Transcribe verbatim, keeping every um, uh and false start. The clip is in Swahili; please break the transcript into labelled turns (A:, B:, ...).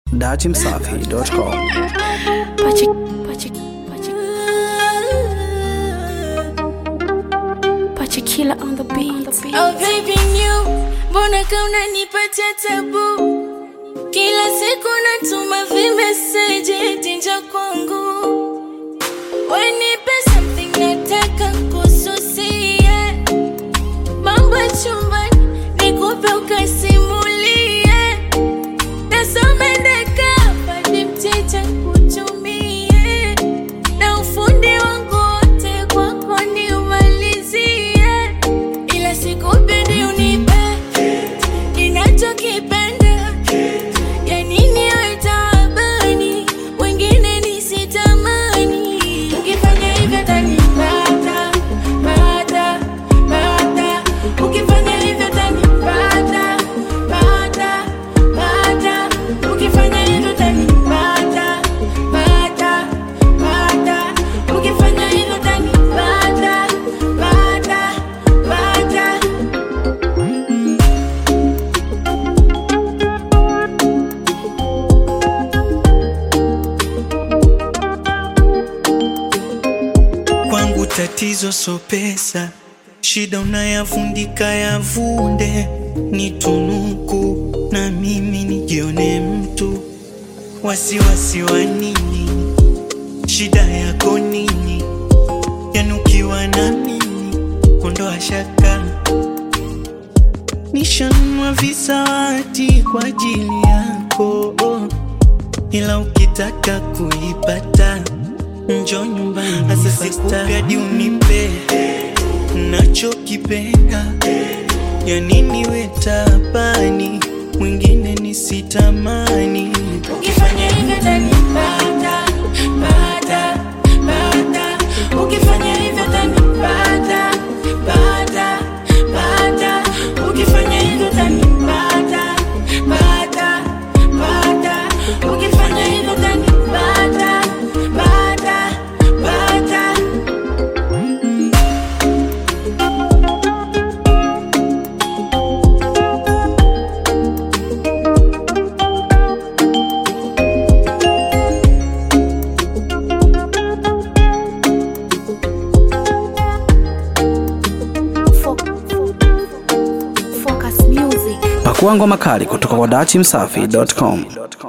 A: dachi msafi dot com.
B: Pachi, pachi, pachi. Pachi killer on the beat.
C: Oh baby new, mbona kama unanipatia tabu? Kila siku natuma vimeseji tinja kwangu. Wenipe something nataka kususia. Mambo ya chumbani nikupe ukasimulie. Nasomendeka padi mteja kutumie. Na ufundi wangu wote kwako ni umalizie. Ila sikupendi unipe ninachokipenda. Ya nini we taabani, wengine nisitamani. Ukifanya hivyo tanipata, pata, pata. Ukifanya hivyo tanipata, pata, pata. Ukifanya hivyo tanipata, pata, pata. Ukifanya hivyo tanipata, pata, pata.
D: Kwangu tatizo so pesa, shida unayavundika yavunde. Ni tunuku na mimi nijione mtu. Wasiwasi wa nini? Shida yako nini? Yanukiwa na mimi, ondoa shaka. Nishanunua visawati kwa ajili yako, ila ukitaka kuipata njoo nyumbani. Asa sikugadi unipe nachokipenda. Ya nini we tapani, mwingine nisitamani.
C: Ukifanya hivyo tanipata, pata, pata. Ukifanya hivyo tanipata, pata, pata. Ukifanya hivyo tanipata, pata, pata. Ukifanya hivyo tanipata, pata, pata.
B: Focus music.
A: Pakua ngoma kali kutoka kwa dachi msafi dot com.